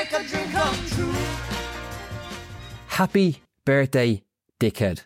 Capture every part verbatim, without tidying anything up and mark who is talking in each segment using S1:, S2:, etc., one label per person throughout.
S1: make a dream come true.
S2: Happy birthday, dickhead.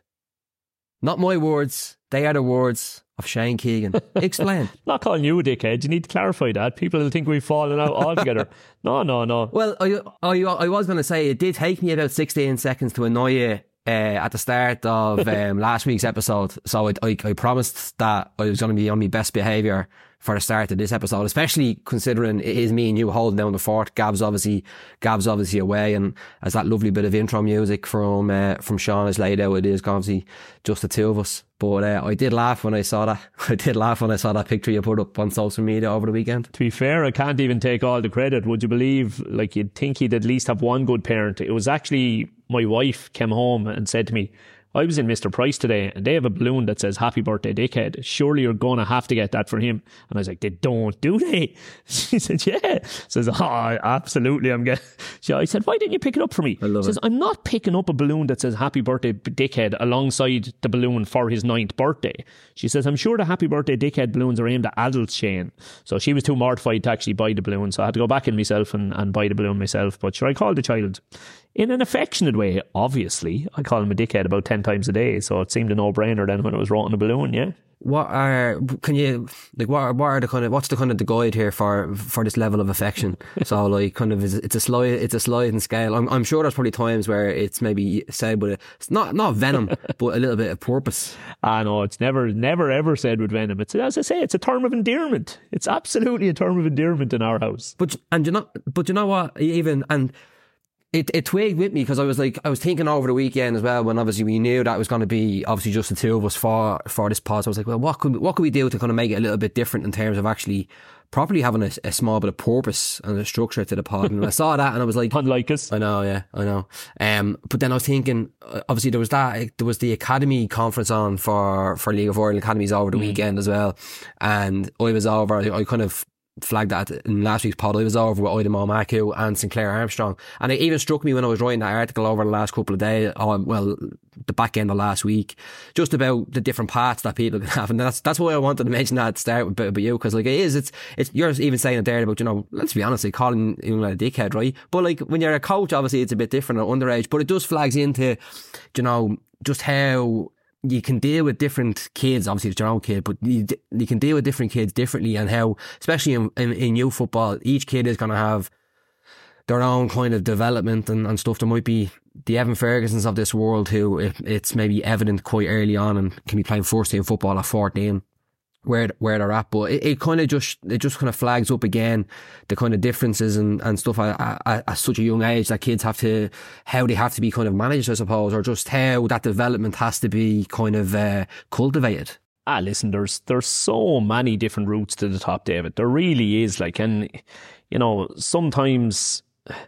S2: Not my words, they are the words of Shane Keegan. Explain.
S3: Not calling you a dickhead. You need to clarify that. People will think we've fallen out altogether. No, no, no.
S2: Well, I, I, I was going to say, it did take me about sixteen seconds to annoy you uh, at the start of um, last week's episode. So I, I, I promised that I was going to be on my best behaviour for the start of this episode, especially considering it is me and you holding down the fort. Gav's obviously, Gav's obviously away, and as that lovely bit of intro music from uh, from Sean has laid out, it is obviously just the two of us. But uh, I did laugh when I saw that. I did laugh when I saw that picture you put up on social media over the weekend.
S3: To be fair, I can't even take all the credit. Would you believe? Like, you'd think he'd at least have one good parent. It was actually my wife came home and said to me, I was in Mister Price today and they have a balloon that says happy birthday dickhead. Surely you're going to have to get that for him. And I was like, they don't, do they? She said, yeah. Says, oh, absolutely. I'm getting. I said, why didn't you pick it up for me?
S2: I love
S3: Says,
S2: it.
S3: I'm not picking up a balloon that says happy birthday dickhead alongside the balloon for his ninth birthday. She says, I'm sure the happy birthday dickhead balloons are aimed at adults, Shane. So she was too mortified to actually buy the balloon. So I had to go back in myself and, and buy the balloon myself. But sure, I called the child in an affectionate way, obviously. I call him a dickhead about ten times a day, so it seemed a no-brainer then when it was wrote on a balloon, yeah.
S2: What are, can you, like, what are, what are the kind of, what's the kind of the guide here for, for this level of affection? So, like, kind of, it's a slide, it's a sliding scale. I'm, I'm sure there's probably times where it's maybe said with a, it's not, not venom, but a little bit of purpose.
S3: Ah, no, it's never, never ever said with venom. It's, as I say, it's a term of endearment. It's absolutely a term of endearment in our house.
S2: But, and you know, but you know what, even, and, It it twigged with me because I was like, I was thinking over the weekend as well, when obviously we knew that it was going to be obviously just the two of us for for this pod. So I was like, well, what could what could we do to kind of make it a little bit different in terms of actually properly having a, a small bit of purpose and a structure to the pod? And I saw that and I was like,
S3: unlike us.
S2: I know, yeah, I know. Um, but then I was thinking, obviously there was that, there was the Academy conference on for for League of Ireland Academies over the mm. weekend as well, and I was over. I, I kind of flagged that in last week's pod. I was over with Ida Momaku and Sinclair Armstrong, and it even struck me when I was writing that article over the last couple of days, or well, the back end of last week, just about the different paths that people can have. And that's that's why I wanted to mention that at the start about, about you, because like it is, it's it's you're even saying it there about, you know, let's be honest, like calling you like a dickhead, right? But like when you're a coach, obviously it's a bit different at underage, but it does flags into, you know, just how you can deal with different kids. Obviously it's your own kid, but you, you can deal with different kids differently, and how, especially in, in, in youth football, each kid is going to have their own kind of development and, and stuff. There might be the Evan Fergusons of this world who it, it's maybe evident quite early on and can be playing first team football at fourteen, where where they're at, but it, it kind of just it just kind of flags up again the kind of differences and, and stuff at, at, at such a young age that kids have to, how they have to be kind of managed, I suppose, or just how that development has to be kind of uh, cultivated.
S3: Ah, listen, there's there's so many different routes to the top, David. There really is, like, and you know, sometimes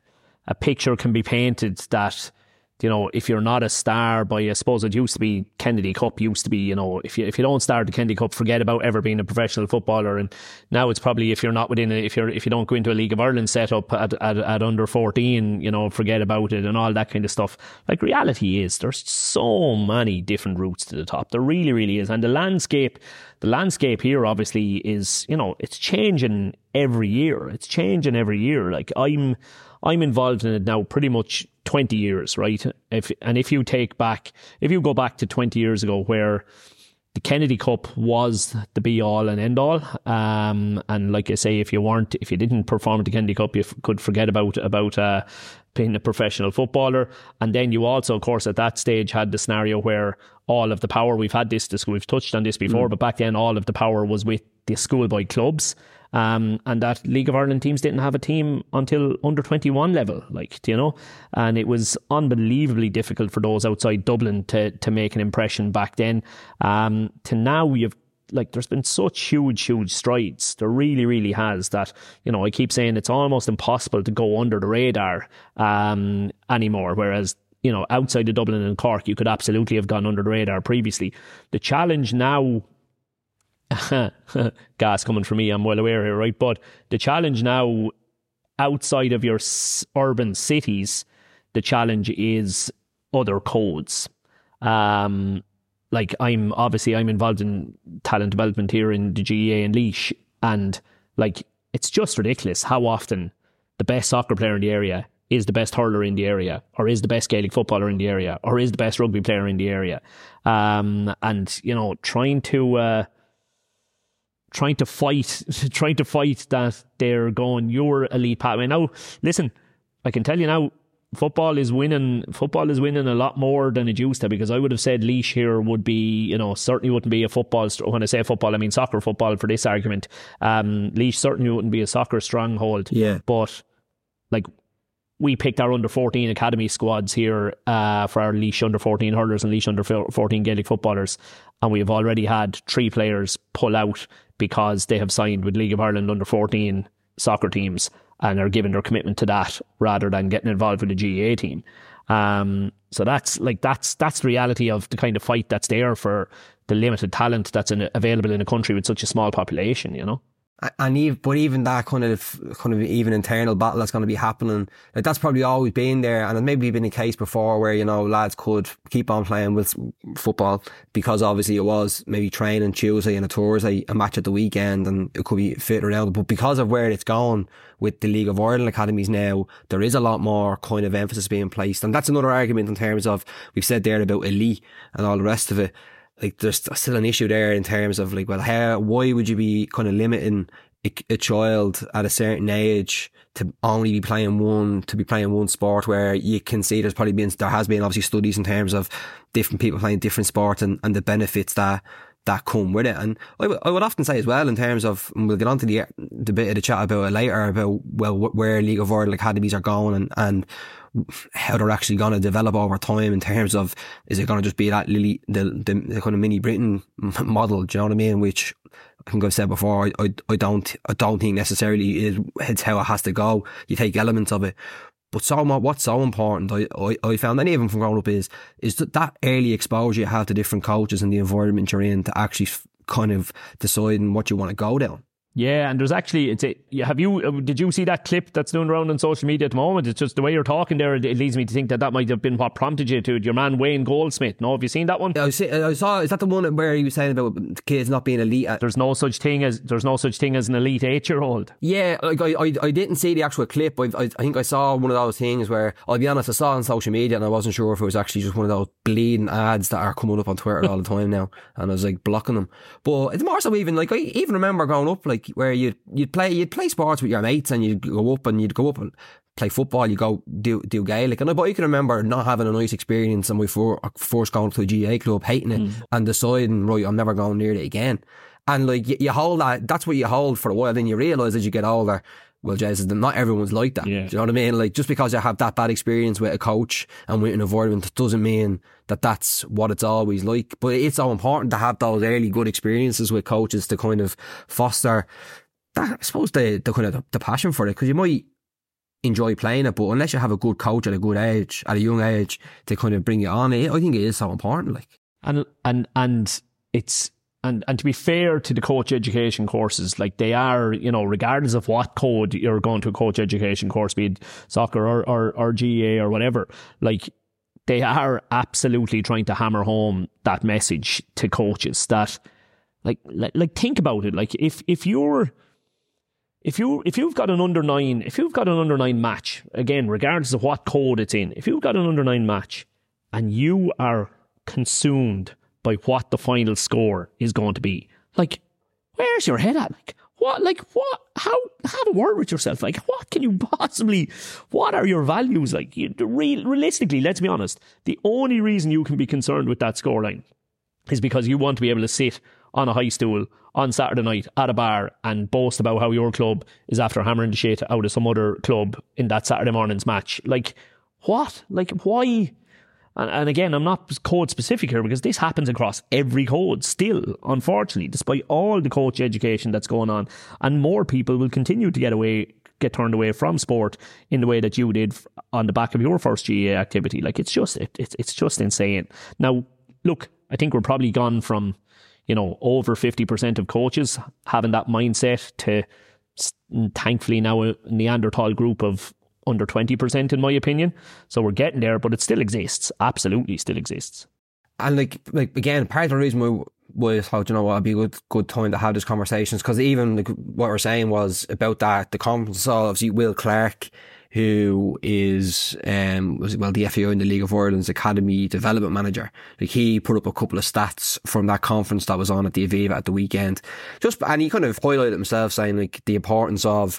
S3: a picture can be painted that, you know, if you're not a star by, I suppose it used to be Kennedy Cup used to be, you know, if you if you don't start the Kennedy Cup, forget about ever being a professional footballer. And now it's probably, if you're not within a, if you're if you don't go into a League of Ireland setup at, at at under fourteen, you know, forget about it and all that kind of stuff. Like, reality is there's so many different routes to the top. There really, really is. And the landscape, the landscape here obviously is, you know, it's changing every year. It's changing every year. Like, I'm I'm involved in it now pretty much twenty years, right? If and if you take back, if you go back to twenty years ago, where the Kennedy Cup was the be all and end all, um, and like I say, if you weren't, if you didn't perform at the Kennedy Cup, you f- could forget about about uh, being a professional footballer. And then you also, of course, at that stage had the scenario where all of the power, we've had this, this we've touched on this before, mm. but back then all of the power was with the schoolboy clubs. Um, and that League of Ireland teams didn't have a team until under twenty-one level, like, you know, and it was unbelievably difficult for those outside Dublin to to make an impression back then. Um, to now, you've, like, there's been such huge, huge strides. There really, really has, that, you know, I keep saying it's almost impossible to go under the radar um, anymore, whereas, you know, outside of Dublin and Cork, you could absolutely have gone under the radar previously. The challenge now, gas coming from me, I'm well aware here, right? But the challenge now, outside of your s- urban cities, the challenge is other codes. Um, like, I'm obviously I'm involved in talent development here in the G A A in Laois, and like, it's just ridiculous how often the best soccer player in the area is the best hurler in the area, or is the best Gaelic footballer in the area, or is the best rugby player in the area. Um, and, you know, trying to... Uh, trying to fight trying to fight that they're going your elite pathway. Now, listen, I can tell you now, football is winning football is winning a lot more than it used to, because I would have said Laois here would be, you know, certainly wouldn't be a football, when I say football I mean soccer football for this argument. um, Laois certainly wouldn't be a soccer stronghold.
S2: Yeah.
S3: But like, we picked our under fourteen academy squads here uh, for our Laois under fourteen hurlers and Laois under fourteen Gaelic footballers, and we have already had three players pull out because they have signed with League of Ireland under fourteen soccer teams and are giving their commitment to that rather than getting involved with the G A A team. Um, so that's like that's that's the reality of the kind of fight that's there for the limited talent that's in, available in a country with such a small population, you know.
S2: And even, but even that kind of, kind of even internal battle that's going to be happening, like that's probably always been there. And it maybe been a case before where, you know, lads could keep on playing with football because obviously it was maybe training Tuesday and a Thursday, a match at the weekend, and it could be fit around. But because of where it's gone with the League of Ireland academies now, there is a lot more kind of emphasis being placed. And that's another argument in terms of, we've said there about elite and all the rest of it. Like, there's still an issue there in terms of like, well, how, why would you be kind of limiting a, a child at a certain age to only be playing one, to be playing one sport, where you can see there's probably been, there has been obviously studies in terms of different people playing different sports and, and the benefits that, that come with it. And I, w- I would often say as well, in terms of, and we'll get on to the, the bit of the chat about it later, about, well, where League of Ireland academies are going and, and how they're actually going to develop over time in terms of, is it going to just be that Lily, the, the, the kind of mini Britain model, do you know what I mean? Which I think I've said before, I, I, I don't, I don't think necessarily is, it's how it has to go. You take elements of it. But so what's so important, I, I, I found, and even from growing up, is, is that, that early exposure you have to different coaches and the environment you're in to actually f- kind of deciding what you want to go down.
S3: Yeah, and there's actually, it's a, have you, did you see that clip that's doing around on social media at the moment? It's just the way you're talking there, it leads me to think that that might have been what prompted you to it. Your man Wayne Goldsmith. No, have you seen that one?
S2: I, see, I saw, is that the one where he was saying about kids not being elite? At,
S3: there's no such thing as, there's no such thing as an elite eight-year-old.
S2: Yeah, like I, I, I didn't see the actual clip. I, I, I think I saw one of those things where, I'll be honest, I saw it on social media and I wasn't sure if it was actually just one of those bleeding ads that are coming up on Twitter all the time now, and I was like blocking them. But it's more so even, like, I even remember growing up, like, where you You'd play, you'd play sports with your mates, and you'd go up and you'd go up and play football. You go do do Gaelic, and I, but I can remember not having a nice experience, and we for, first going to a G A A club, hating it, mm. and deciding, right, I'm never going near it again. And like you, you hold that, that's what you hold for a while. Then you realise as you get older, well, Jesus, not everyone's like that. Yeah. Do you know what I mean? Like, just because you have that bad experience with a coach and with an environment doesn't mean that that's what it's always like. But it's so important to have those early good experiences with coaches to kind of foster that, I suppose, the, the kind of the, the passion for it, because you might enjoy playing it, but unless you have a good coach at a good age, at a young age, to kind of bring you on, it, I think it is so important. Like,
S3: and and and it's and and to be fair to the coach education courses, like they are, you know, regardless of what code you're going to a coach education course, be it soccer or or, or G A A or whatever, like they are absolutely trying to hammer home that message to coaches that, like, like, like think about it, like if if you're If you if you've got an under nine if you've got an under nine match, again, regardless of what code it's in, if you've got an under nine match and you are consumed by what the final score is going to be, like, where's your head at? Like, what? Like, what? How? Have a word with yourself. Like, what can you possibly? What are your values? Like, you, real, realistically, let's be honest. The only reason you can be concerned with that scoreline is because you want to be able to sit on a high stool on Saturday night at a bar and boast about how your club is after hammering the shit out of some other club in that Saturday morning's match. Like, what? Like, why? And, and again, I'm not code specific here, because this happens across every code still, unfortunately, despite all the coach education that's going on. And more people will continue to get away, get turned away from sport in the way that you did on the back of your first G A A activity. Like, it's just, it, it's, it's just insane. Now, look, I think we're probably gone from, you know, over fifty percent of coaches having that mindset to, thankfully, now a Neanderthal group of under twenty percent, in my opinion. So we're getting there, but it still exists. Absolutely still exists.
S2: And like, like again, part of the reason why, why I thought, you know what, it'd be a good, good time to have these conversations, because even like what we're saying was about that, the conference, so obviously Will Clark who is, um, was well, the F A I in the League of Ireland's Academy Development Manager. Like, he put up a couple of stats from that conference that was on at the Aviva at the weekend. Just, and he kind of highlighted himself, saying like the importance of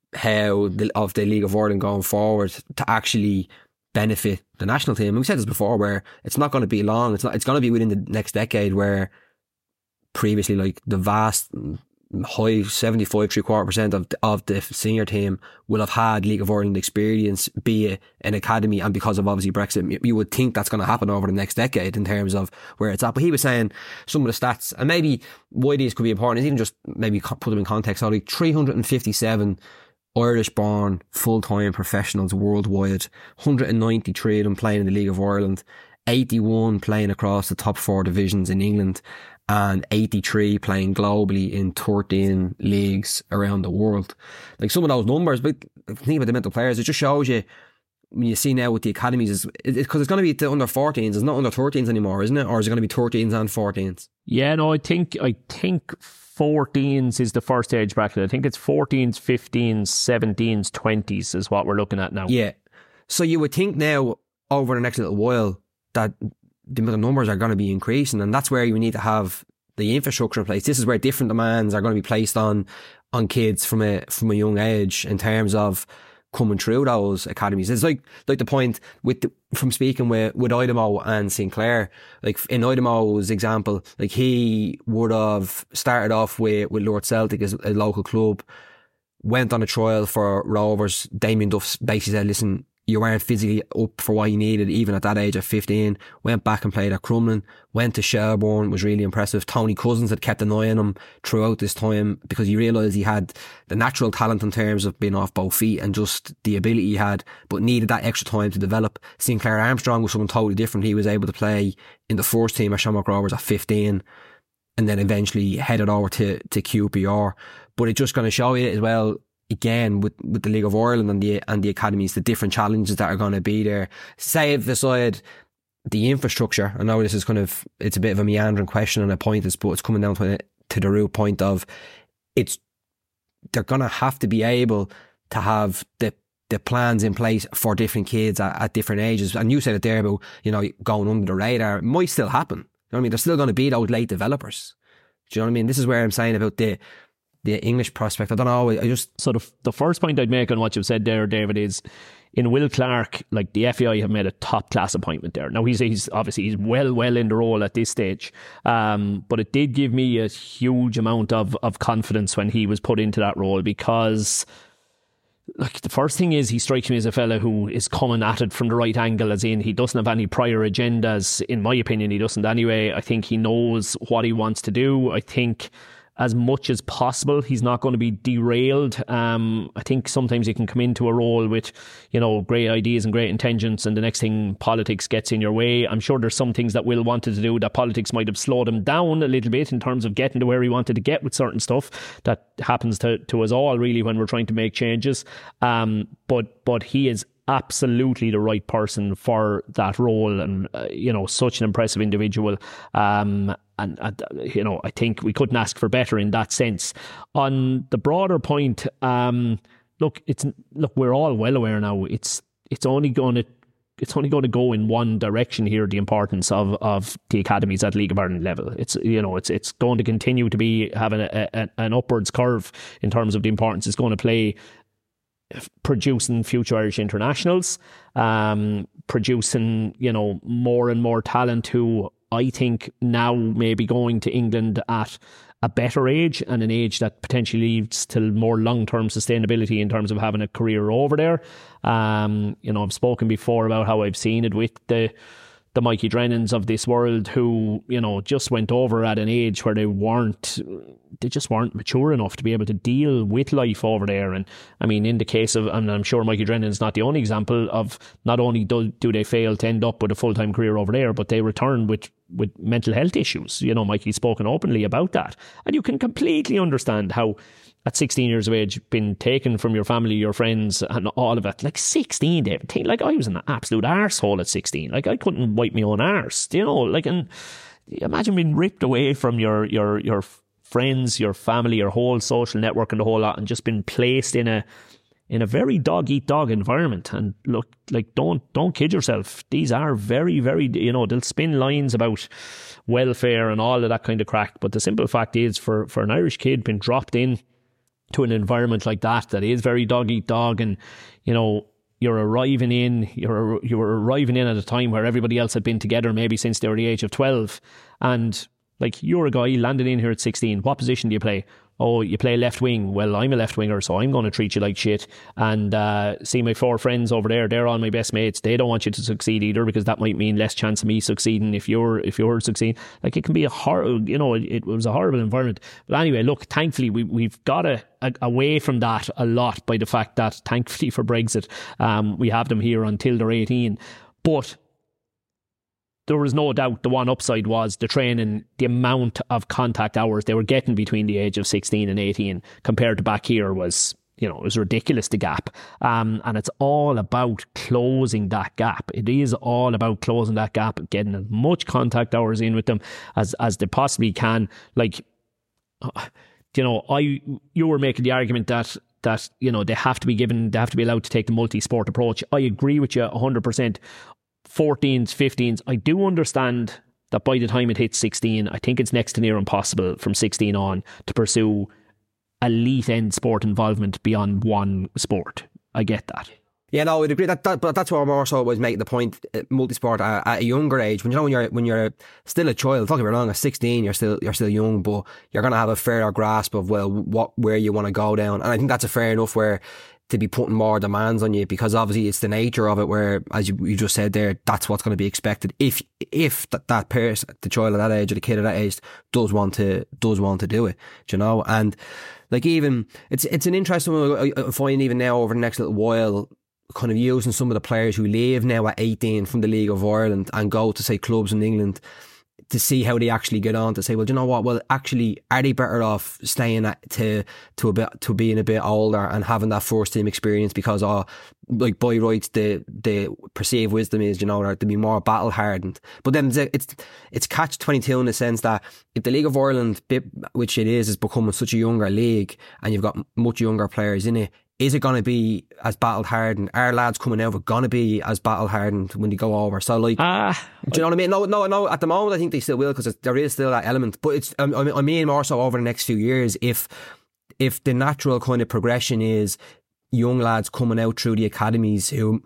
S2: how the, of the League of Ireland going forward to actually benefit the national team. And we said this before, where it's not going to be long. It's not, it's going to be within the next decade, where previously, like, the vast high seventy-five, three quarter percent of of the senior team will have had League of Ireland experience, be it an academy, and because of obviously Brexit, you would think that's going to happen over the next decade in terms of where it's at. But he was saying some of the stats, and maybe why these could be important is even just maybe put them in context. So like three hundred fifty-seven Irish-born full-time professionals worldwide, one hundred ninety-three of them playing in the League of Ireland, eighty-one playing across the top four divisions in England, and eighty-three playing globally in thirteen leagues around the world. Like, some of those numbers, but think about the mental players, it just shows you, when you see now with the academies, is because it, it's going to be the under fourteens, it's not under thirteens anymore, isn't it? Or is it going to be thirteens and fourteens?
S3: Yeah, no, I think I think fourteens is the first age bracket. I think it's fourteens, fifteens, seventeens, twenties is what we're looking at now.
S2: Yeah. So you would think now, over the next little while, that the numbers are going to be increasing, and that's where you need to have the infrastructure in place. This is where different demands are going to be placed on on kids from a from a young age in terms of coming through those academies. It's like like the point with the, from speaking with with Idemo and Sinclair. Like, in Idamo's example, like, he would have started off with with Lord Celtic as a local club, went on a trial for Rovers. Damien Duff basically said, listen, you weren't physically up for what you needed, even at that age of fifteen. Went back and played at Crumlin, went to Shelbourne, was really impressive. Tony Cousins had kept an eye on him throughout this time, because he realised he had the natural talent in terms of being off both feet and just the ability he had, but needed that extra time to develop. Sinclair Armstrong was something totally different. He was able to play in the first team at Shamrock Rovers at fifteen, and then eventually headed over to, to Q P R. But it's just going to show you as well, again, with, with the League of Ireland and the and the academies, the different challenges that are going to be there. Save aside the infrastructure, I know this is kind of, it's a bit of a meandering question and a point, but it's coming down to, to the root point of, it's, they're going to have to be able to have the the plans in place for different kids at, at different ages. And you said it there about, you know, going under the radar. It might still happen. You know what I mean? There's still going to be those late developers. Do you know what I mean? This is where I'm saying about the the English prospect. I don't know. I just
S3: sort of, the first point I'd make on what you've said there, David, is in Will Clark, like, the F A I have made a top class appointment there. Now, he's he's obviously he's well well in the role at this stage, um, but it did give me a huge amount of of confidence when he was put into that role, because, like, the first thing is, he strikes me as a fella who is coming at it from the right angle, as in, he doesn't have any prior agendas. In my opinion, he doesn't anyway. I think he knows what he wants to do. I think, as much as possible, he's not going to be derailed. Um, I think sometimes you can come into a role with, you know, great ideas and great intentions, and the next thing, politics gets in your way. I'm sure there's some things that Will wanted to do that politics might have slowed him down a little bit in terms of getting to where he wanted to get with certain stuff. That happens to, to us all, really, when we're trying to make changes. Um, but but he is absolutely the right person for that role, and uh, you know, such an impressive individual. Um, and, and you know, I think we couldn't ask for better in that sense. On the broader point, um, look, it's look, we're all well aware now. It's it's only going to it's only going to go in one direction here. The importance of, of the academies at League of Ireland level. It's you know, it's it's going to continue to be having a, a, an upwards curve in terms of the importance it's going to play, producing future Irish internationals, um, producing, you know, more and more talent who I think now may be going to England at a better age, and an age that potentially leads to more long-term sustainability in terms of having a career over there. Um, you know, I've spoken before about how I've seen it with the the Mikey Drennans of this world, who, you know, just went over at an age where they weren't, they just weren't mature enough to be able to deal with life over there. And I mean, in the case of, and I'm sure Mikey Drennan's not the only example of, not only do, do they fail to end up with a full-time career over there, but they return with, with mental health issues. You know, Mikey's spoken openly about that. And you can completely understand how, at sixteen years of age, been taken from your family, your friends, and all of it. Like, sixteen, David. Think, like, I was an absolute arsehole at sixteen. Like, I couldn't wipe my own arse, you know. Like, and imagine being ripped away from your your your friends, your family, your whole social network, and the whole lot, and just been placed in a in a very dog-eat-dog environment. And look, like, don't don't kid yourself. These are very, very, you know, they'll spin lines about welfare and all of that kind of crack. But the simple fact is, for, for an Irish kid being dropped in to an environment like that, that is very dog-eat-dog, and, you know, you're arriving in, you're you're arriving in at a time where everybody else had been together maybe since they were the age of twelve. And, like, you're a guy landed in here at sixteen. What position do you play? Oh, you play left wing. Well, I'm a left winger, so I'm going to treat you like shit. And uh, see my four friends over there, they're all my best mates. They don't want you to succeed either, because that might mean less chance of me succeeding if you're if you're succeeding. Like, it can be a horrible, you know, it, it was a horrible environment. But anyway, look, thankfully we, we've got a, a, away from that a lot by the fact that, thankfully for Brexit, um, we have them here until they're eighteen. But there was no doubt the one upside was the training, the amount of contact hours they were getting between the age of sixteen and eighteen compared to back here was, you know, it was ridiculous, the gap. Um, and it's all about closing that gap. It is all about closing that gap, getting as much contact hours in with them as, as they possibly can. Like, you know, I you were making the argument that that, you know, they have to be given, they have to be allowed to take the multi-sport approach. I agree with you one hundred percent. fourteens, fifteens, I do understand that by the time it hits sixteen, I think it's next to near impossible from sixteen on to pursue elite end sport involvement beyond one sport. I get that.
S2: Yeah, no, I'd agree. That, that, but that's what I'm also was making the point. Uh, multi-sport at, at a younger age, when you know when you're when you're still a child. Don't get me wrong, at sixteen, you're still you're still young, but you're going to have a fairer grasp of well, what where you want to go down, and I think that's a fair enough where to be putting more demands on you, because obviously it's the nature of it where, as you, you just said there, that's what's going to be expected if if that, that person, the child at that age or the kid at that age, does want to does want to do it, you know. And like, even it's it's an interesting one I find even now over the next little while, kind of using some of the players who leave now at eighteen from the League of Ireland and go to, say, clubs in England, to see how they actually get on, to say, well, do you know what? Well, actually, are they better off staying at, to to a bit to being a bit older and having that first team experience? Because, oh, like by rights, the the perceived wisdom is, you know, to be more battle hardened. But then it's it's catch twenty-two in the sense that if the League of Ireland, which it is, is becoming such a younger league, and you've got much younger players in it, is it going to be as battle hardened? Are lads coming out are going to be as battle hardened when they go over? So, like, uh, do you know what I mean? No, no, no. At the moment, I think they still will, because there is still that element. But it's, um, I mean, more so over the next few years, if if the natural kind of progression is young lads coming out through the academies who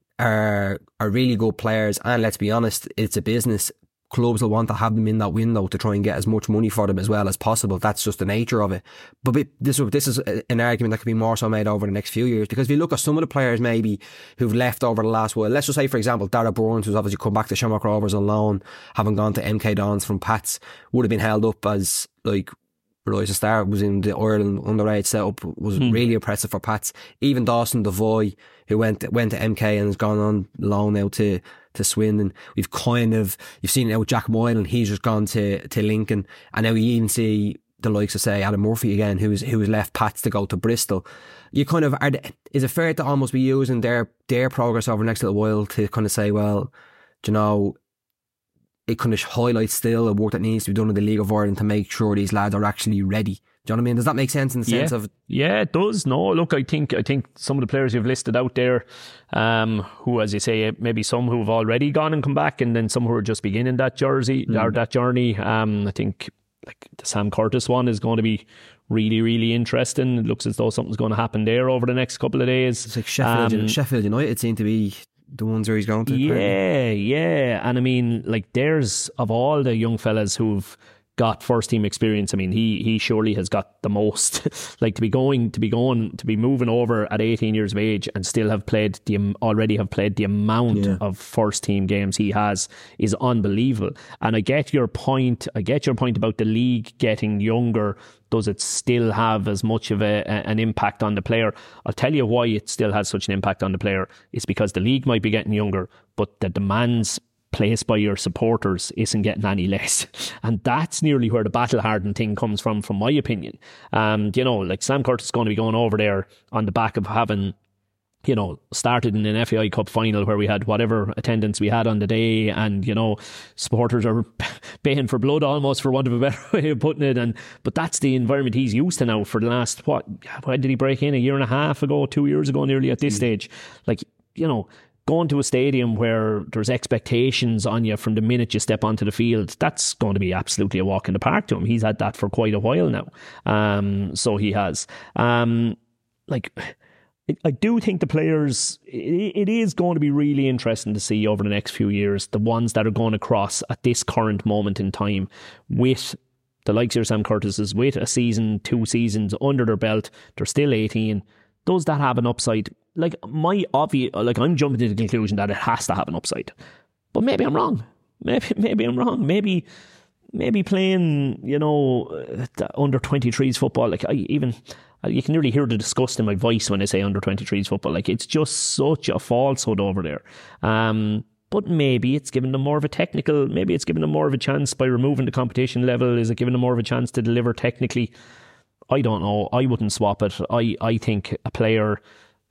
S2: are are really good players, and let's be honest, it's a business. Clubs will want to have them in that window to try and get as much money for them as well as possible. That's just the nature of it. But this this is an argument that could be more so made over the next few years, because if you look at some of the players maybe who've left over the last while, let's just say, for example, Dara Burns, who's obviously come back to Shamrock Rovers on loan, having gone to M K Dons from Pats, would have been held up as, like, Rise Star, was in the Ireland underage setup, was mm. really impressive for Pats. Even Dawson Devoy, who went went to M K and has gone on loan now to to Swindon. We've kind of, you've seen it now with Jack Moylan, he's just gone to, to Lincoln, and now you even see the likes of, say, Adam Murphy again, who's who's left Pats to go to Bristol. You kind of, are they, is it fair to almost be using their their progress over the next little while to kind of say, well, do you know, it kind of highlights still the work that needs to be done in the League of Ireland to make sure these lads are actually ready? Do you know what I mean? Does that make sense in the sense
S3: yeah.
S2: of...
S3: Yeah, it does. No, look, I think I think some of the players you've listed out there, um, who, as you say, maybe some who have already gone and come back, and then some who are just beginning that jersey mm. or that journey. Um, I think like the Sam Curtis one is going to be really, really interesting. It looks as though something's going to happen there over the next couple of days.
S2: It's like Sheffield, um, Sheffield United seem to be the ones where he's going to.
S3: Yeah,
S2: apparently.
S3: yeah. And I mean, like, there's, of all the young fellas who've got first team experience, I mean, he he surely has got the most. Like, to be going to be going to be moving over at eighteen years of age and still have played the already have played the amount yeah. of first team games he has is unbelievable. And I get your point. I get your point about the league getting younger. Does it still have as much of a, a, an impact on the player? I'll tell you why it still has such an impact on the player. It's because the league might be getting younger, but the demands placed by your supporters isn't getting any less. And that's nearly where the battle hardened thing comes from, from my opinion. Um, you know, like Sam Curtis is going to be going over there on the back of having you know, started in an F A I Cup final where we had whatever attendance we had on the day, and, you know, supporters are baying for blood almost, for want of a better way of putting it. And but that's the environment he's used to now for the last, what, when did he break in? A year and a half ago, two years ago nearly at this mm. stage. Like, you know, going to a stadium where there's expectations on you from the minute you step onto the field, that's going to be absolutely a walk in the park to him. He's had that for quite a while now. Um, so he has. Um, like... I do think the players, it is going to be really interesting to see over the next few years, the ones that are going across at this current moment in time with the likes of Sam Curtis's, with a season, two seasons under their belt. They're still eighteen. Does that have an upside? Like, my obvious, like, I'm jumping to the conclusion that it has to have an upside. But maybe I'm wrong. Maybe, maybe I'm wrong. Maybe, maybe playing, you know, under twenty-threes football, like, I even... you can nearly hear the disgust in my voice when I say under twenty-threes football. Like, it's just such a falsehood over there. Um, but maybe it's giving them more of a technical, maybe it's giving them more of a chance by removing the competition level. Is it giving them more of a chance to deliver technically? I don't know. I wouldn't swap it. I, I think a player,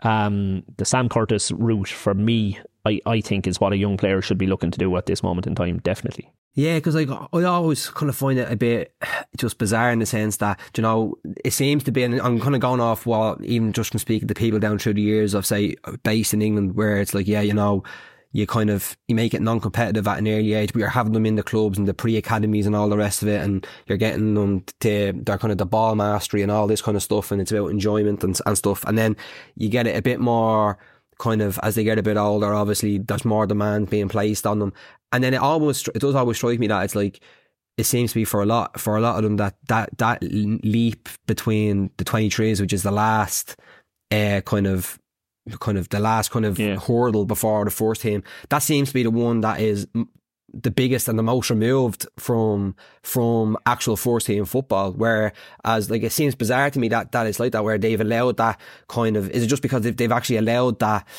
S3: um, the Sam Curtis route for me, I, I think is what a young player should be looking to do at this moment in time, definitely.
S2: Yeah, because like, I always kind of find it a bit just bizarre in the sense that, you know, it seems to be, and I'm kind of going off what, even just from speaking to people down through the years of, say, based in England, where it's like, yeah, you know, you kind of, you make it non-competitive at an early age, but you're having them in the clubs and the pre-academies and all the rest of it, and you're getting them to, they're kind of the ball mastery and all this kind of stuff, and it's about enjoyment and, and stuff. And then you get it a bit more kind of, as they get a bit older, obviously there's more demand being placed on them. And then it almost, it does always strike me that it's like, it seems to be for a lot, for a lot of them that, that, that leap between the twenty-threes, which is the last, uh, kind of, kind of the last kind of yeah. hurdle before the first team. That seems to be the one that is the biggest and the most removed from, from actual first team football. Whereas, like, it seems bizarre to me that, that it's like that, where they've allowed that kind of, is it just because they've, they've actually allowed that,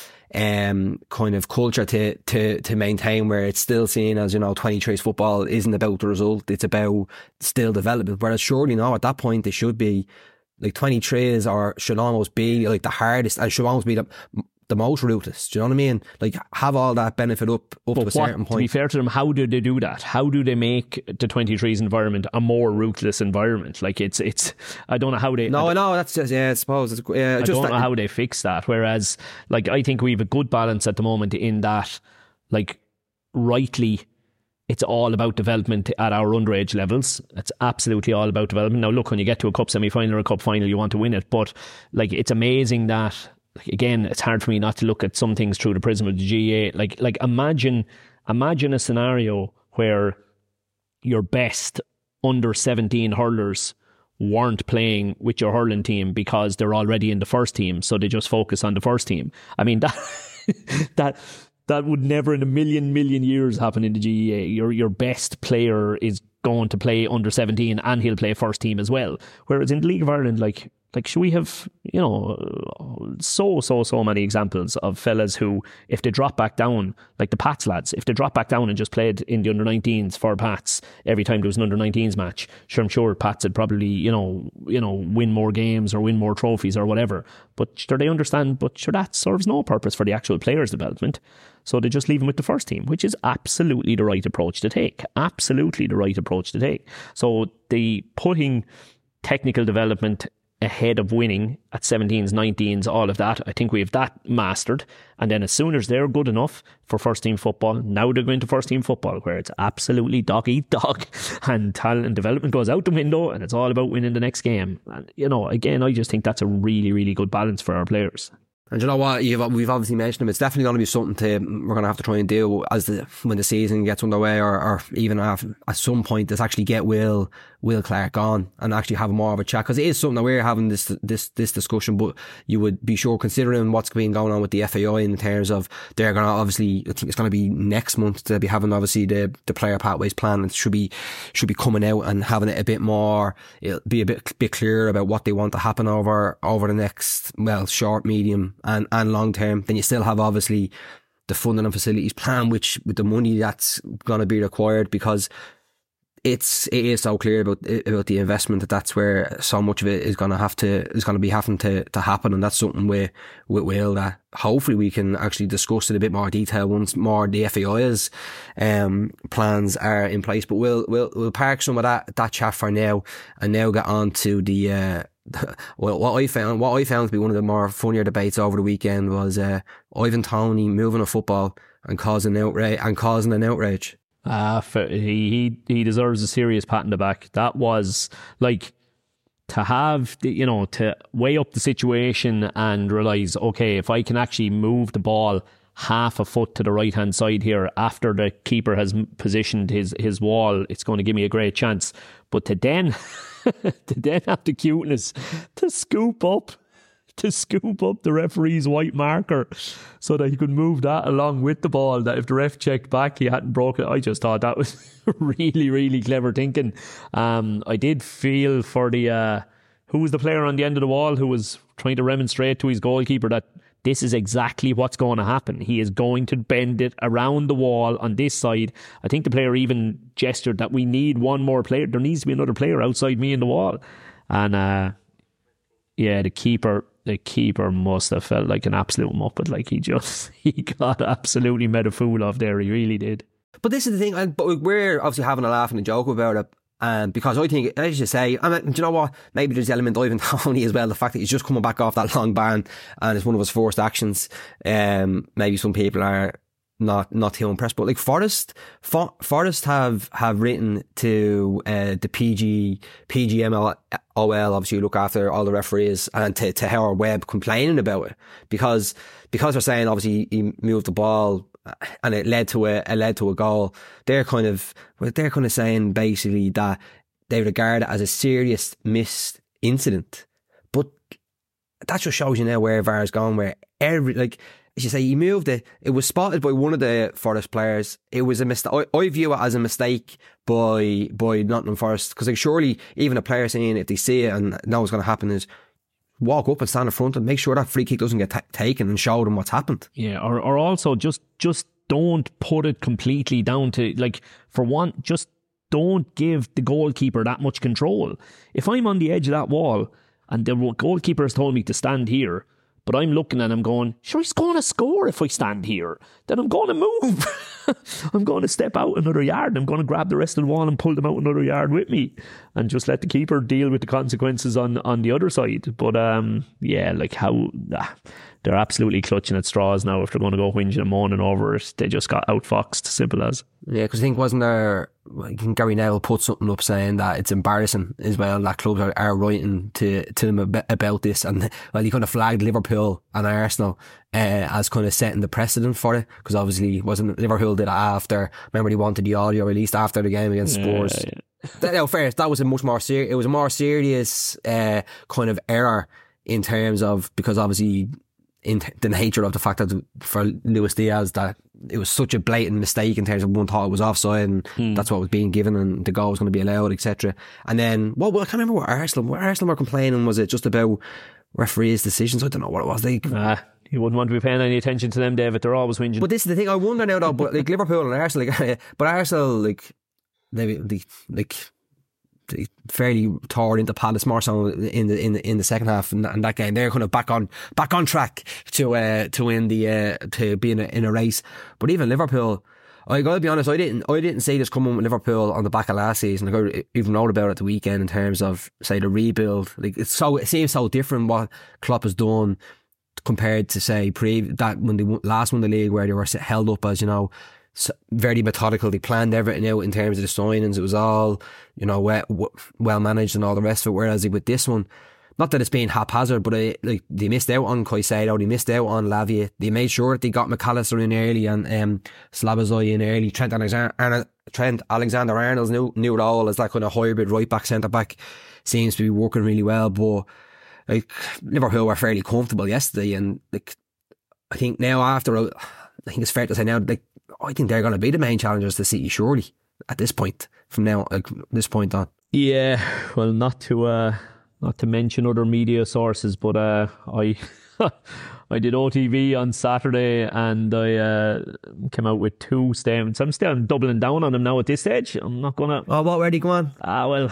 S2: um, kind of culture to, to, to maintain, where it's still seen as, you know, twenty-threes football isn't about the result, it's about still development. Whereas surely now at that point they should be like twenty-threes, or should almost be like the hardest, and should almost be the, the most ruthless. Do you know what I mean? Like, have all that benefit up, up to a certain point.
S3: To be fair to them, how do they do that? How do they make the twenty-threes environment a more ruthless environment? Like, it's, it's, I don't know how they...
S2: No, I know, that's just, yeah, I suppose. It's, yeah,
S3: I
S2: just
S3: don't
S2: that,
S3: know how they fix that. Whereas, like, I think we have a good balance at the moment in that, like, rightly, it's all about development at our underage levels. It's absolutely all about development. Now, look, when you get to a cup semi-final or a cup final, you want to win it. But, like, it's amazing that... Again, it's hard for me not to look at some things through the prism of the G A A. Like, like imagine, imagine a scenario where your best under seventeen hurlers weren't playing with your hurling team because they're already in the first team, so they just focus on the first team. I mean, that that that would never in a million million years happen in the G A A. Your your best player is going to play under seventeen, and he'll play first team as well. Whereas in the League of Ireland, like. Like, should we have, you know, so, so, so many examples of fellas who, if they drop back down, like the Pats lads, if they drop back down and just played in the under nineteens for Pats every time there was an under nineteens match, sure, I'm sure Pats would probably, you know, you know, win more games or win more trophies or whatever. But sure, they understand, but sure, that serves no purpose for the actual players' development. So they just leave them with the first team, which is absolutely the right approach to take. Absolutely the right approach to take. So the putting technical development ahead of winning at seventeens, nineteens, all of that, I think we have that mastered. And then as soon as they're good enough for first team football, now they're going to first team football, where it's absolutely dog eat dog, and talent and development goes out the window, and it's all about winning the next game. And, you know, again, I just think that's a really, really good balance for our players.
S2: And you know what, You've, we've obviously mentioned them. It's definitely going to be something to we're going to have to try and do as the when the season gets underway, or, or even after, at some point, is actually get Will Will Clark on and actually have more of a chat, because it is something that we're having this this this discussion. But you would be sure, considering what's been going on with the F A I in terms of they're going to obviously, I think it's going to be next month, to be having obviously the the player pathways plan. It should be should be coming out and having it a bit more, it'll be a bit bit clearer about what they want to happen over over the next, well, short, medium and and long term. Then you still have obviously the funding and facilities plan, which with the money that's going to be required, because it's it is so clear about about the investment that that's where so much of it is going to have to is going to be having to to happen, and that's something with with Will that hopefully we can actually discuss in a bit more detail once more the F A I's um plans are in place. But we'll we'll we'll park some of that that chat for now and now get on to the uh well, what I found, what I found to be one of the more funnier debates over the weekend was uh, Ivan Toney moving a football and causing an outrage and causing an outrage.
S3: Ah, uh, he he he deserves a serious pat in the back. That was like to have the, you know, to weigh up the situation and realise, okay, if I can actually move the ball half a foot to the right hand side here after the keeper has positioned his his wall, it's going to give me a great chance. But to then to then have the cuteness to scoop up to scoop up the referee's white marker so that he could move that along with the ball, that if the ref checked back he hadn't broken it. I just thought that was really really clever thinking. um, I did feel for the uh, who was the player on the end of the wall who was trying to remonstrate to his goalkeeper that this is exactly what's going to happen. He is going to bend it around the wall on this side. I think the player even gestured that we need one more player. There needs to be another player outside me in the wall. And uh, yeah, the keeper, the keeper must have felt like an absolute muppet. Like he just, he got absolutely made a fool of there. He really did.
S2: But this is the thing, and but we're obviously having a laugh and a joke about it. Um, because I think, as you say, I mean, do you know what? Maybe there's the element of Ivan Toney as well. The fact that he's just coming back off that long ban and it's one of his forced actions. Um, maybe some people are not not too impressed. But like Forest, For, Forest have have written to uh, the P G P G M O L, obviously look after all the referees, and to to Howard Webb complaining about it because because they're saying obviously he moved the ball and it led to a it led to a goal. They're kind of they're kind of saying basically that they regard it as a serious missed incident. But that just shows you now where V A R's gone. Where every like as you say, he moved it. It was spotted by one of the Forest players. It was a mistake. I, I view it as a mistake by by Nottingham Forest because like surely even a player saying if they see it and know what's going to happen is walk up and stand in front and make sure that free kick doesn't get t- taken and show them what's happened.
S3: Yeah, or or also just just don't put it completely down to, like, for one, just don't give the goalkeeper that much control. If I'm on the edge of that wall and the goalkeeper has told me to stand here, but I'm looking and I'm going, sure, he's going to score if I stand here, then I'm going to move. I'm going to step out another yard. I'm going to grab the rest of the wall and pull them out another yard with me and just let the keeper deal with the consequences on, on the other side. But um, yeah, like how... Ah, they're absolutely clutching at straws now if they're going to go whinging and moaning over it. They just got outfoxed, simple as. Yeah, because I think wasn't there, I think Gary Neville put something up saying that it's embarrassing as well that clubs are, are writing to, to them about this, and well, he kind of flagged Liverpool and Arsenal uh, as kind of setting the precedent for it, because obviously wasn't Liverpool did it after, remember he wanted the audio released after the game against Spurs. Yeah, yeah. That, no, fair, that was a much more serious, it was a more serious uh, kind of error in terms of, because obviously in the nature of the fact that for Luis Diaz that it was such a blatant mistake in terms of one thought it was offside and mm. that's what was being given and the goal was going to be allowed, et cetera. And then, well, well, I can't remember what Arsenal, what Arsenal were complaining. Was it just about referees' decisions? I don't know what it was. They, uh, you wouldn't want to be paying any attention to them, David. They're always whinging. But this is the thing. I wonder now, though. But like Liverpool and Arsenal, like, but Arsenal, like they, they like. fairly tore into Palace more so in the in the in the second half, and, and that game they're kind of back on back on track to uh, to win the uh, to be in a, in a race. But even Liverpool, I gotta be honest, I didn't I didn't see this coming with Liverpool on the back of last season. Like I even wrote about it the weekend in terms of say the rebuild. Like it's so it seems so different what Klopp has done compared to say pre that when they last won the league where they were held up as, you know, very methodical. They planned everything out in terms of the signings. It was all, you know, well, well managed and all the rest of it. Whereas with this one, not that it's been haphazard, but it, like they missed out on Caicedo, they missed out on Lavia. They made sure that they got McAllister in early and um, Slabazoi in early. Trent Alexander, Trent Alexander-Arnold's new new role as that kind of hybrid right back centre back seems to be working really well. But like Liverpool were fairly comfortable yesterday, and like I think now after, I think it's fair to say now, like, I think they're going to be the main challengers to City, surely, at this point, from now, like, this point on. Yeah, well, not to uh, not to mention other media sources, but uh, I I did O T V on Saturday and I uh, came out with two statements. I'm still doubling down on them now at this stage. I'm not going to...
S2: Oh, what were they going?
S3: Ah, well,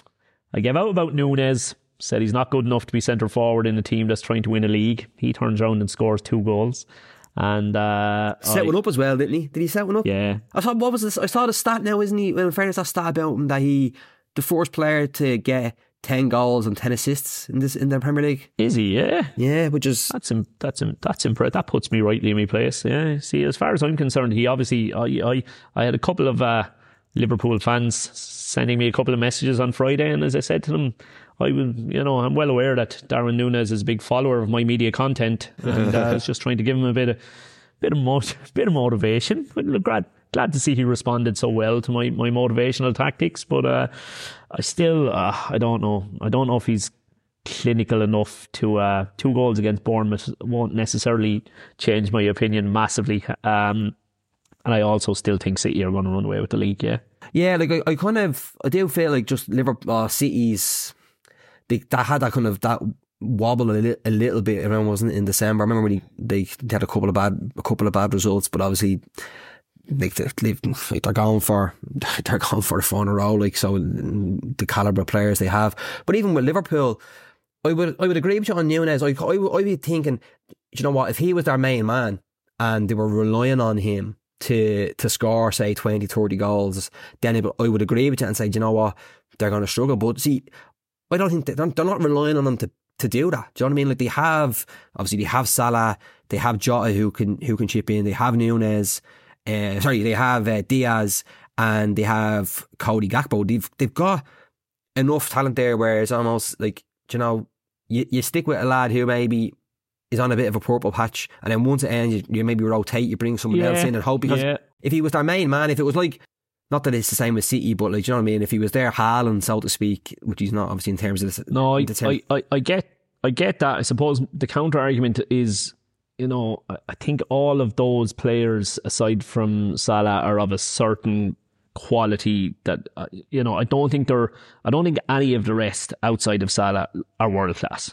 S3: I gave out about Núñez. Said he's not good enough to be centre forward in a team that's trying to win a league. He turns around and scores two goals. And uh,
S2: set
S3: I,
S2: one up as well, didn't he? Did he set one up?
S3: Yeah.
S2: I thought, what was this? I saw the stat now, isn't he? Well, in fairness, that stat about him that he, the first player to get ten goals and ten assists in this in the Premier League.
S3: Is he? Yeah.
S2: Yeah, which is
S3: that's him. That's him. That's impressive. That puts me rightly in my place. Yeah. See, as far as I'm concerned, he obviously. I I, I had a couple of uh, Liverpool fans sending me a couple of messages on Friday, and as I said to them, I was, you know, I'm well aware that Darren Núñez is a big follower of my media content, and uh, I was just trying to give him a bit of, bit of, mot- bit of motivation. But look, glad, glad to see he responded so well to my, my motivational tactics. But uh, I still, uh, I don't know, I don't know if he's clinical enough to. Uh, two goals against Bournemouth won't necessarily change my opinion massively. Um, and I also still think City are going to run away with the league. Yeah,
S2: yeah. Like I, I kind of, I do feel like just Liverpool, uh, City's. They, that had that kind of that wobble a, li- a little bit around, wasn't it, in December? I remember when he, they, they had a couple of bad a couple of bad results, but obviously like they, like they're going for they're going for the four in a row, like, so the calibre of players they have. But even with Liverpool, I would I would agree with you on Núñez. I I would I'd be thinking, you know what, if he was their main man and they were relying on him to to score say twenty, thirty goals, then I would, I would agree with you and say, you know what, they're going to struggle. But see, I don't think they, they're, they're not relying on them to, to do that. Do you know what I mean? Like they have, obviously they have Salah, they have Jota who can who can chip in, they have Núñez, uh, sorry, they have uh, Diaz, and they have Cody Gakpo. They've they've got enough talent there where it's almost like, you know, you, you stick with a lad who maybe is on a bit of a purple patch, and then once it ends, you, you maybe rotate, you bring someone
S3: yeah,
S2: else in and hope, because
S3: yeah.
S2: if he was their main man, if it was like, not that it's the same with City, but like, you know what I mean? If he was there, Haaland, so to speak, which he's not obviously in terms of this.
S3: No, I,
S2: term-
S3: I, I, I get, I get that. I suppose the counter argument is, you know, I think all of those players, aside from Salah, are of a certain quality that, uh, you know, I don't think they're, I don't think any of the rest outside of Salah are world class.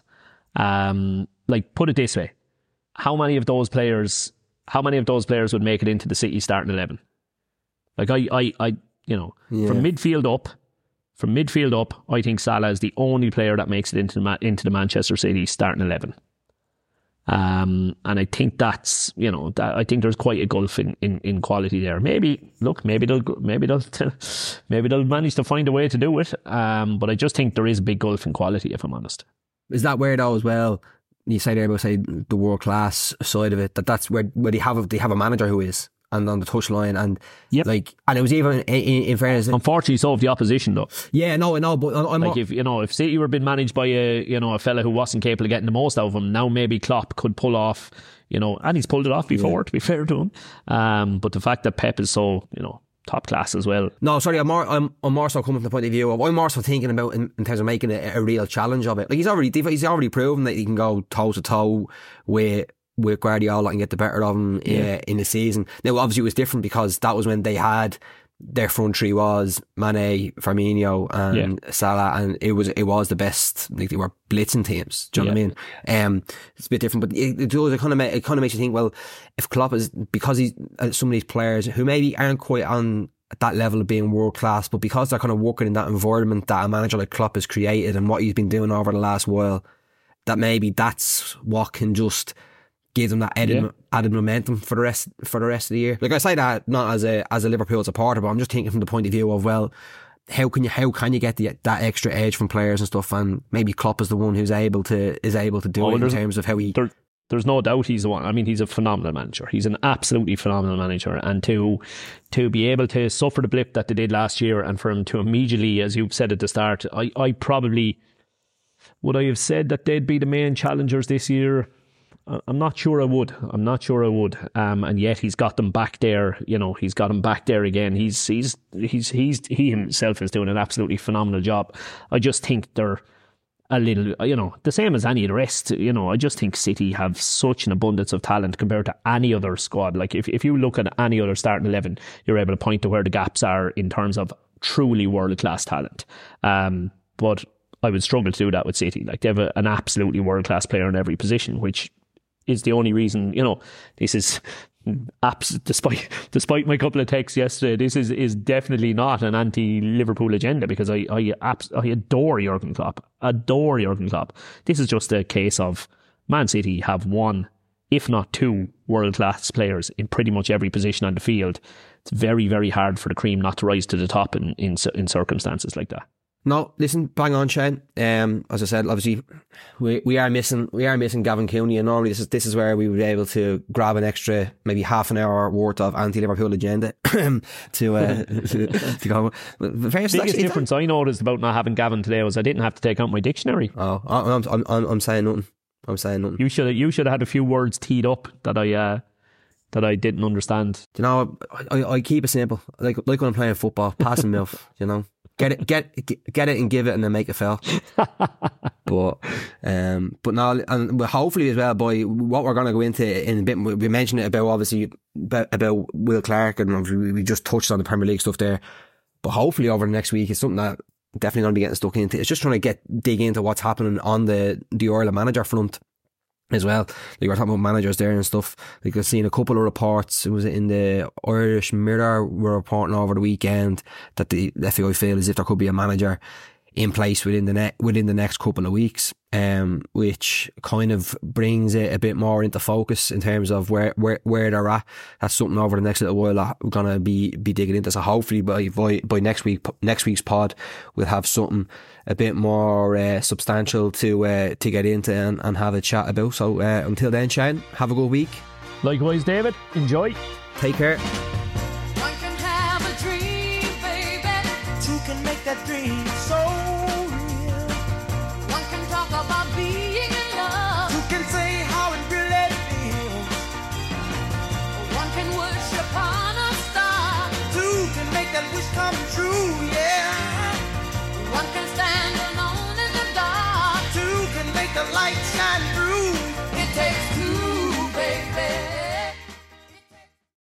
S3: Um, like, put it this way: how many of those players, how many of those players would make it into the City starting eleven? Like I, I, I, you know, yeah. from midfield up, from midfield up, I think Salah is the only player that makes it into the, into the Manchester City starting eleven. Um, and I think that's, you know, that, I think there's quite a gulf in, in, in quality there. Maybe, look, maybe they'll, maybe they'll, maybe they'll manage to find a way to do it. Um, but I just think there is a big gulf in quality, if I'm honest.
S2: Is that where though as well? You say there about say the world class side of it, that that's where where they have a, they have a manager who is. And on the touchline, and
S3: yep.
S2: like, and it was even in, in, in fairness.
S3: Unfortunately, so of the opposition, though.
S2: Yeah, no, no, but I'm
S3: like if you know, if City were being managed by a you know a fella who wasn't capable of getting the most out of him, now maybe Klopp could pull off, you know, and he's pulled it off before. Yeah. To be fair to him, um, but the fact that Pep is so you know top class as well.
S2: No, sorry, I'm more, I'm, I'm more so coming from the point of view of I'm more so thinking about in, in terms of making a, a real challenge of it. Like he's already he's already proven that he can go toe to toe with. with Guardiola and get the better of him yeah. uh, in the season. Now obviously it was different because that was when they had their front three was Mane, Firmino and yeah. Salah, and it was it was the best. Like they were blitzing teams. Do you know yeah. what I mean? Um, it's a bit different, but it, it does. It kind of it kind of makes you think. Well, if Klopp is because he's uh, some of these players who maybe aren't quite on at that level of being world class, but because they're kind of working in that environment that a manager like Klopp has created and what he's been doing over the last while, that maybe that's what can just give them that added, yeah. added momentum for the rest for the rest of the year. Like I say that not as a as a Liverpool supporter, but I'm just thinking from the point of view of, well, how can you how can you get the, that extra edge from players and stuff, and maybe Klopp is the one who's able to is able to do oh, it in terms of how he.
S3: There, there's no doubt he's the one. I mean, he's a phenomenal manager. He's an absolutely phenomenal manager, and to to be able to suffer the blip that they did last year, and for him to immediately, as you've said at the start, I I probably would I have said that they'd be the main challengers this year. I'm not sure I would. I'm not sure I would. Um, and yet he's got them back there. You know, he's got them back there again. He's he's he's he's he himself is doing an absolutely phenomenal job. I just think they're a little, you know, the same as any of the rest. You know, I just think City have such an abundance of talent compared to any other squad. Like if if you look at any other starting eleven, you're able to point to where the gaps are in terms of truly world class talent. Um, but I would struggle to do that with City. Like they have a, an absolutely world class player in every position, which is the only reason, you know, this is abs- despite despite my couple of texts yesterday, this is, is definitely not an anti-Liverpool agenda, because I I, abs- I adore Jurgen Klopp, adore Jurgen Klopp. This is just a case of Man City have one, if not two, world-class players in pretty much every position on the field. It's very, very hard for the cream not to rise to the top in in, in circumstances like that.
S2: No, listen, bang on, Shane. Um, as I said, obviously, we we are missing we are missing Gavin Cooney, and normally this is this is where we would be able to grab an extra maybe half an hour worth of anti-Liverpool agenda to uh, to, to go. The
S3: biggest actually, difference I noticed about not having Gavin today was I didn't have to take out my dictionary.
S2: Oh, I'm I'm I'm, I'm saying nothing. I'm saying nothing.
S3: You should you should have had a few words teed up that I uh, that I didn't understand.
S2: You know, I, I, I keep it simple. Like like when I'm playing football, pass and milk. You know. Get it, get get it, and give it, and then make it fail. but um, but now, and hopefully as well, boy, what we're going to go into in a bit. We mentioned it about obviously about, about Will Clark, and we, we just touched on the Premier League stuff there. But hopefully over the next week, it's something that definitely going to be getting stuck into. It's just trying to get dig into what's happening on the the Ireland manager front as well. Like we're talking about managers there and stuff. Like I've seen a couple of reports. It was in the Irish Mirror were reporting over the weekend that the F A I feel as if there could be a manager in place within the ne- within the next couple of weeks, um, which kind of brings it a bit more into focus in terms of where where, where they're at. That's something over the next little while that we're gonna be be digging into. So hopefully by by, by next week next week's pod we'll have something a bit more uh, substantial to uh, to get into and, and have a chat about. So uh, until then, Shane, have a good week.
S3: Likewise, David. Enjoy.
S2: Take care.
S1: One can have a dream, baby. Two can make that dream so real. One can talk about being in love. Two can say how it really feels. One can worship on a star. Two can make that wish come true, yeah. One can stand alone in the dark. Two can make the light shine through.